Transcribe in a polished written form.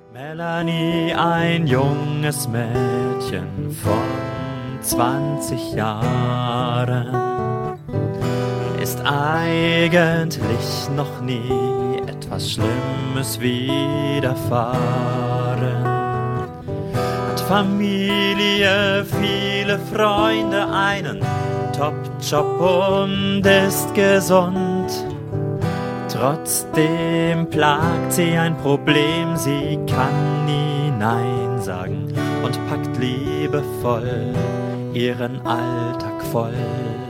Melanie, ein junges Mädchen von 20 Jahren, ist eigentlich noch nie etwas Schlimmes widerfahren. Hat Familie, viele Freunde, einen Top-Job und ist gesund. Trotzdem plagt sie ein Problem, sie kann nie Nein sagen und packt liebevoll ihren Alltag voll.